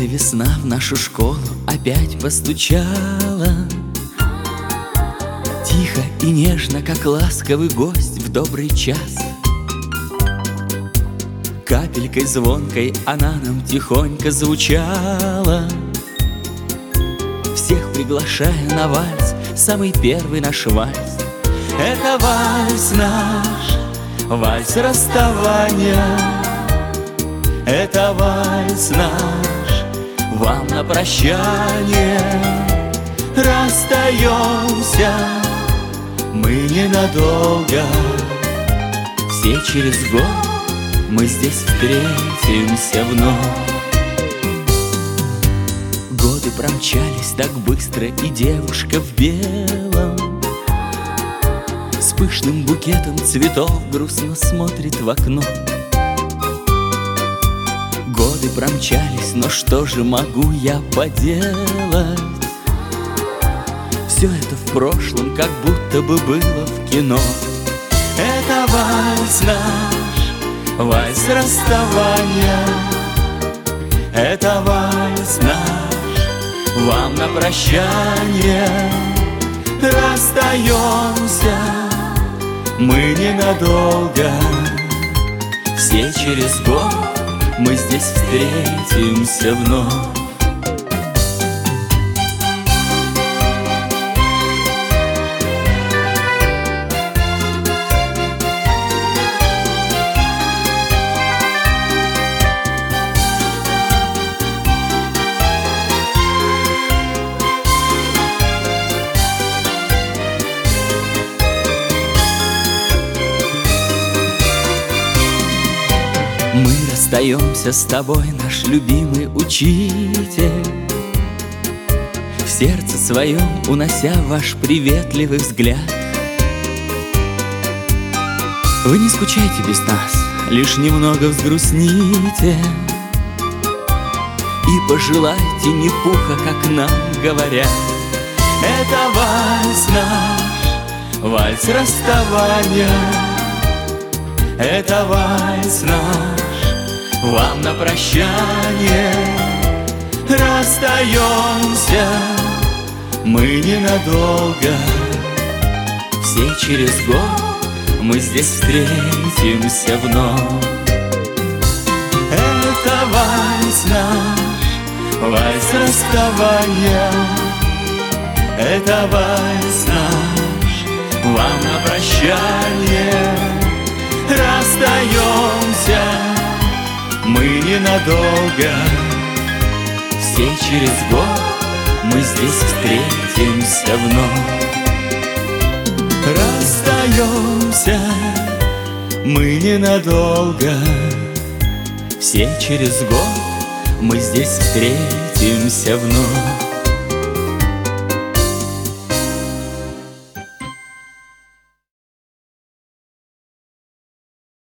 эта весна в нашу школу опять постучала. Тихо и нежно, как ласковый гость в добрый час. Капелькой звонкой она нам тихонько звучала, всех приглашая на вальс, самый первый наш вальс. Это вальс наш, вальс расставания. Это вальс наш, вам на прощание. Расстаемся мы ненадолго, все через год мы здесь встретимся вновь. Годы промчались так быстро, и девушка в белом с пышным букетом цветов грустно смотрит в окно. Годы промчались, но что же могу я поделать? Все это в прошлом, как будто бы было в кино. Это вальс наш, вальс расставания. Это вальс наш, вам на прощание. Расстаемся мы ненадолго, все через год мы здесь встретимся вновь. Мы расстаемся с тобой, наш любимый учитель, в сердце своем унося ваш приветливый взгляд. Вы не скучайте без нас, лишь немного взгрустните и пожелайте не пуха, как нам говорят. Это вальс наш, вальс расставания. Это вальс наш, вам на прощание. Расстаемся мы ненадолго, все через год мы здесь встретимся вновь. Это вальс наш, вальс расставания. Это вальс наш, вам на прощание. Расстаемся мы ненадолго, все через год мы здесь встретимся вновь. Расстаемся мы ненадолго, все через год мы здесь встретимся вновь.